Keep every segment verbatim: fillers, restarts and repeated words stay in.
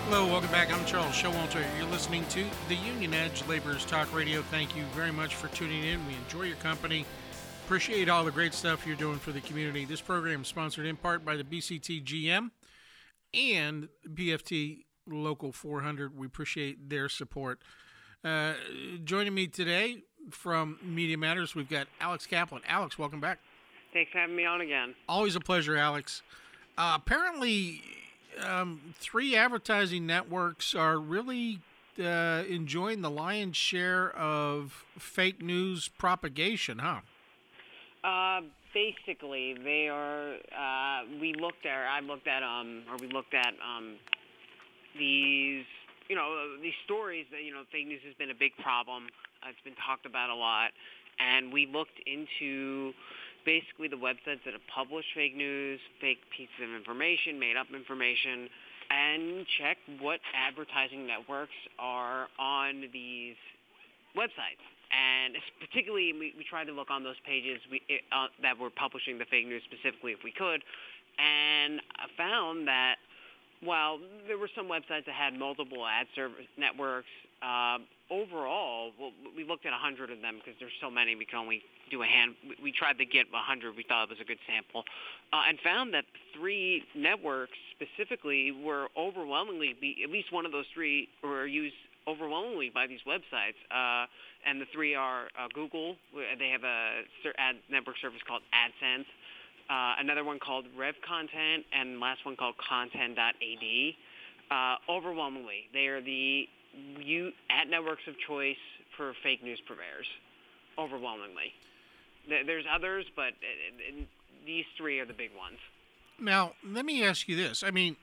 Hello, welcome back. I'm Charles Showalter. You're listening to the Union Edge Laborers Talk Radio. Thank you very much for tuning in. We enjoy your company. Appreciate all the great stuff you're doing for the community. This program is sponsored in part by the B C T G M and B F T Local four hundred. We appreciate their support. Uh, joining me today from Media Matters, we've got Alex Kaplan. Alex, welcome back. Thanks for having me on again. Always a pleasure, Alex. Uh, apparently, um, three advertising networks are really uh, enjoying the lion's share of fake news propagation, huh? Uh, basically, they are. Uh, we looked at. I looked at. Um, or we looked at. Um, these. You know, these stories that you know, fake news has been a big problem. Uh, it's been talked about a lot, and we looked into basically the websites that have published fake news, fake pieces of information, made up information, and check what advertising networks are on these websites. And particularly, we, we tried to look on those pages we, uh, that were publishing the fake news specifically if we could, and I found that while there were some websites that had multiple ad service networks, uh, overall, well, we looked at one hundred of them because there's so many we can only do a hand. We, we tried to get one hundred. We thought it was a good sample, uh, and found that three networks specifically were overwhelmingly, be, at least one of those three were used overwhelmingly by these websites, uh, and the three are uh, Google. They have a ad network service called AdSense, uh, another one called Rev Content, and last one called Content dot A D. Uh, overwhelmingly, they are the you ad networks of choice for fake news purveyors. Overwhelmingly, there's others, but these three are the big ones. Now, let me ask you this. I mean,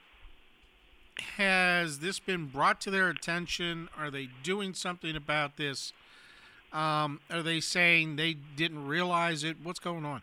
has this been brought to their attention? Are they doing something about this? Um, are they saying they didn't realize it? What's going on?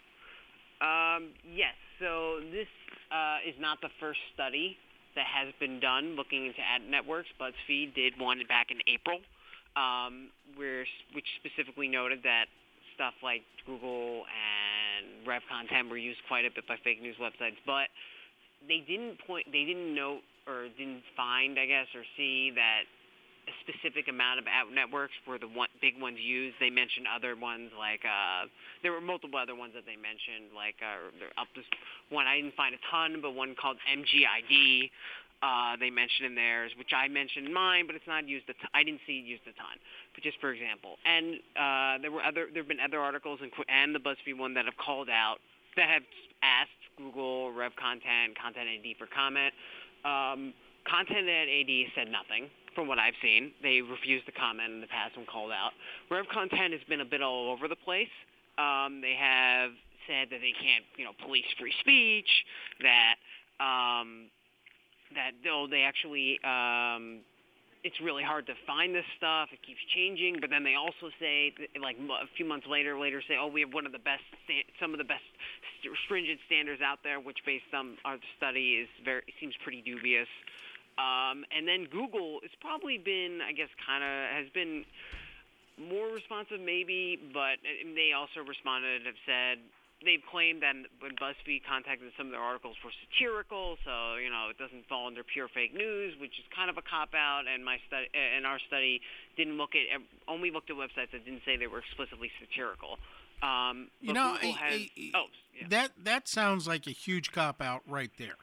Um, yes. So this uh, is not the first study that has been done looking into ad networks. BuzzFeed did one back in April, um, where which specifically noted that stuff like Google and Rev Content were used quite a bit by fake news websites, but they didn't point, they didn't note or didn't find, I guess, or see that a specific amount of ad networks were the one, big ones used. They mentioned other ones like uh, there were multiple other ones that they mentioned, like uh, up this one I didn't find a ton, but one called M G I D. Uh, they mentioned in theirs, which I mentioned in mine, but it's not used a ton. I didn't see it used a ton, but just for example. And uh, there were other, there have been other articles and, and the BuzzFeed one that have called out that have asked Google, Rev Content, Content A D for comment. Um, Content A D said nothing. From what I've seen, they refused to comment in the past when called out. Rev Content has been a bit all over the place. Um, they have said that they can't, you know, police free speech. That um, that though they actually, um, it's really hard to find this stuff. It keeps changing. But then they also say, like a few months later, later say, oh, we have one of the best, some of the best stringent standards out there, which based on our study is very, seems pretty dubious. Um, and then Google has probably been, I guess, kind of has been more responsive maybe, but they also responded and have said they've claimed that when BuzzFeed contacted some of their articles were satirical, so, you know, it doesn't fall under pure fake news, which is kind of a cop-out, and my study, and our study didn't look at, only looked at websites that didn't say they were explicitly satirical. Um, you know, Google has, I, I, oh, yeah. that, that sounds like a huge cop-out right there.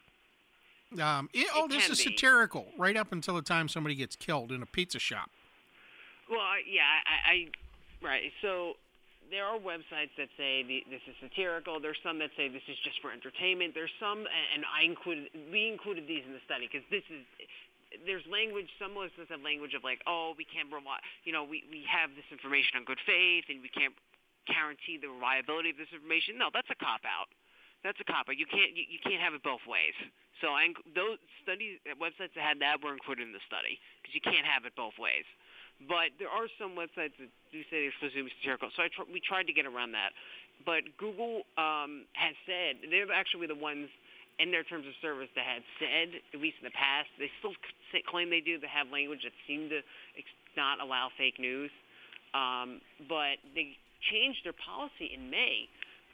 Um, it, oh, it this is be. satirical, right up until the time somebody gets killed in a pizza shop. Well, yeah, I, I right. So there are websites that say the, this is satirical. There's some that say this is just for entertainment. There's some, and I included, we included these in the study because this is, there's language, some websites have language of like, oh, we can't rely, you know, we, we have this information on good faith and we can't guarantee the reliability of this information. No, that's a cop-out. That's a cop-out. You can't, you, you can't have it both ways. So I, those studies, websites that had that were included in the study because you can't have it both ways. But there are some websites that do say they're supposed to be satirical. So I tr- we tried to get around that. But Google um, has said, they're actually the ones in their terms of service that had said, at least in the past, they still claim they do, they have language that seem to ex- not allow fake news. Um, but they changed their policy in May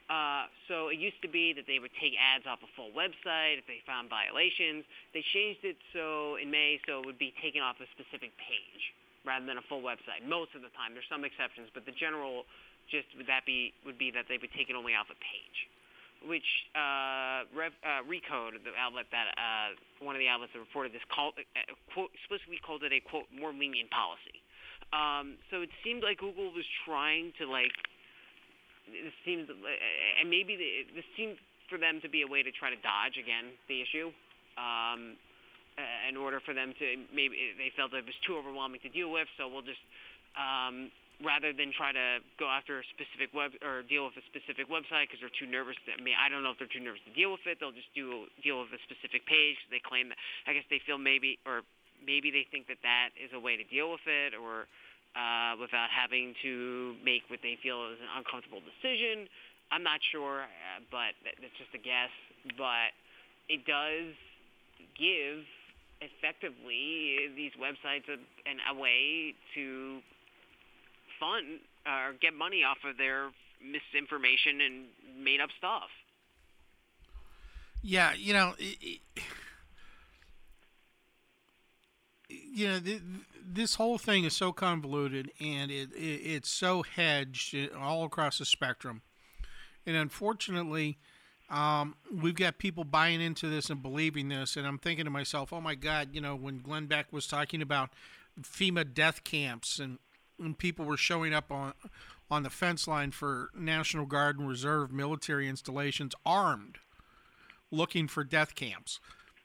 Uh, so it used to be that they would take ads off a full website if they found violations. They changed it so in May, so it would be taken off a specific page rather than a full website. Most of the time, there's some exceptions, but the general gist would that be would be that they would take it only off a page, which uh, Rev, uh, Recode, the outlet that uh, one of the outlets that reported this, called uh, quote explicitly called it a quote more lenient policy. Um, so it seemed like Google was trying to like. It seems, and maybe the, this seemed for them to be a way to try to dodge again the issue, um, in order for them to maybe they felt it was too overwhelming to deal with. So we'll just um, rather than try to go after a specific web or deal with a specific website because they're too nervous. To, I mean, I don't know if they're too nervous to deal with it. They'll just do deal with a specific page. They claim that I guess they feel maybe or maybe they think that that is a way to deal with it or. Uh, without having to make what they feel is an uncomfortable decision. I'm not sure, uh, but that's just a guess. But it does give, effectively, these websites a, an, a way to fund or get money off of their misinformation and made-up stuff. Yeah, you know... It, it... You know, th- this whole thing is so convoluted, and it, it it's so hedged all across the spectrum. And unfortunately, um, we've got people buying into this and believing this. And I'm thinking to myself, oh, my God, you know, when Glenn Beck was talking about FEMA death camps and, and people were showing up on, on the fence line for National Guard and Reserve military installations armed, looking for death camps,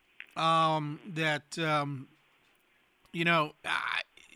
um, that... Um, You know, uh,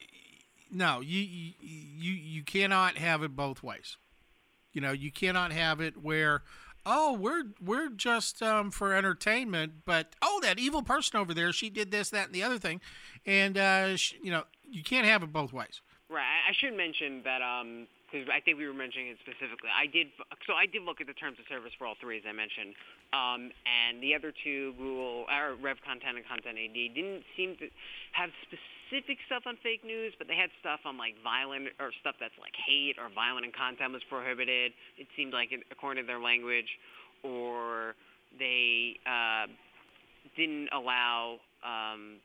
no, you, you you cannot have it both ways. You know, you cannot have it where, oh, we're we're just um, for entertainment, but oh, that evil person over there, she did this, that, and the other thing, and uh, she, you know, you can't have it both ways. Right. I should mention that um, because I think we were mentioning it specifically. I did so I did look at the terms of service for all three, as I mentioned, um, and the other two, Google or Rev Content and Content A D, didn't seem to have specific stuff on fake news, but they had stuff on like violent or stuff that's like hate or violent and content was prohibited. It seemed like, according to their language, or they uh, didn't allow um,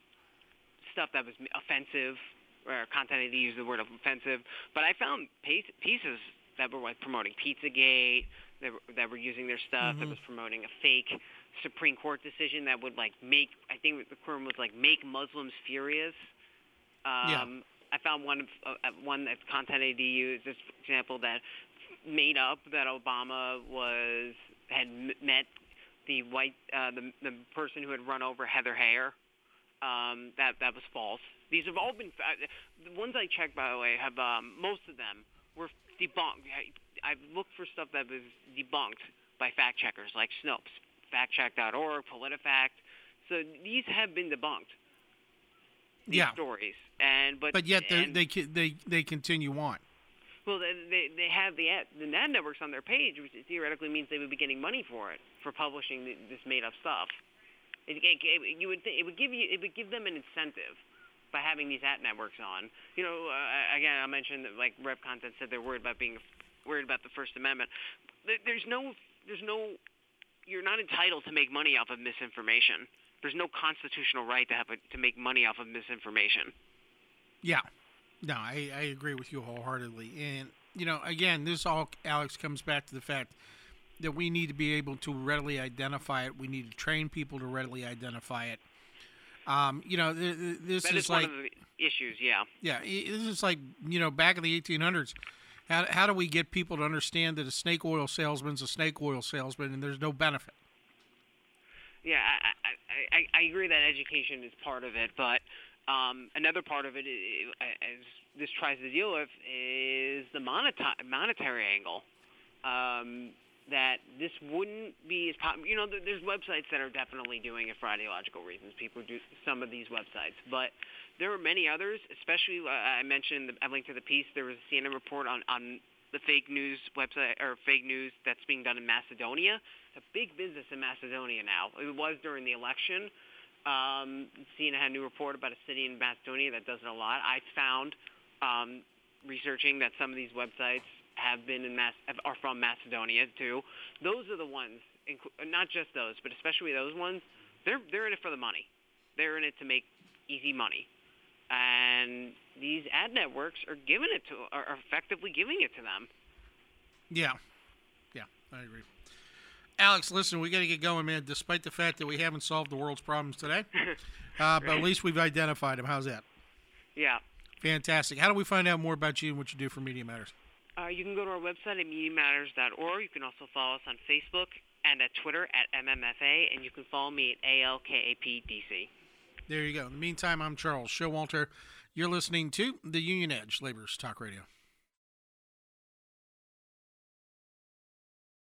stuff that was offensive. Or content I D used the word offensive, but I found pieces that were like promoting Pizzagate, that were, that were using their stuff, mm-hmm. that was promoting a fake Supreme Court decision that would like make, I think the term was like make Muslims furious. Um, yeah. I found one uh, one that Content A D used, this example that made up that Obama was had met the white uh, the the person who had run over Heather Heyer. Um, that that was false. These have all been uh, the ones I checked, by the way, have um, most of them were debunked. I, I've looked for stuff that was debunked by fact checkers like Snopes, fact check dot org, PolitiFact. So these have been debunked. These yeah. stories, and but but yet and, they they they continue on. Well, they they have the ad, the ad networks on their page, which theoretically means they would be getting money for it for publishing the, this made up stuff. It, it, it, you would think it would give you it would give them an incentive by having these ad networks on. You know, uh, again, I mentioned that like Rev Content said they're worried about being worried about the First Amendment. There's no there's no you're not entitled to make money off of misinformation. There's no constitutional right to have a, to make money off of misinformation. Yeah, no, I, I agree with you wholeheartedly. And you know, again, this all, Alex, comes back to the fact that we need to be able to readily identify it. We need to train people to readily identify it. Um, you know, th- th- this that is, is like one of the issues. Yeah. Yeah, this is like, you know, back in the eighteen hundreds. How how do we get people to understand that a snake oil salesman's a snake oil salesman and there's no benefit? Yeah, I I, I, I agree that education is part of it, but um, another part of it, is, as this tries to deal with, is the moneta- monetary angle. Um, that this wouldn't be as popular. You know, there's websites that are definitely doing it for ideological reasons. People do some of these websites. But there are many others, especially uh, I mentioned, I linked to the piece, there was a C N N report on, on the fake news website, or fake news that's being done in Macedonia. It's a big business in Macedonia now. It was during the election. Um, C N N had a new report about a city in Macedonia that does it a lot. I found, um, researching that some of these websites have been in Mass are from Macedonia too. Those are the ones, not just those, but especially those ones. They're they're in it for the money. They're in it to make easy money, and these ad networks are giving it to are effectively giving it to them. Yeah, yeah, I agree. Alex, listen, we got to get going, man. Despite the fact that we haven't solved the world's problems today, uh, but at least we've identified them. How's that? Yeah. Fantastic. How do we find out more about you and what you do for Media Matters? Uh, you can go to our website at media matters dot org. You can also follow us on Facebook and at Twitter at M M F A, and you can follow me at A L K A P D C. There you go. In the meantime, I'm Charles Showalter. You're listening to the Union Edge Laborers Talk Radio.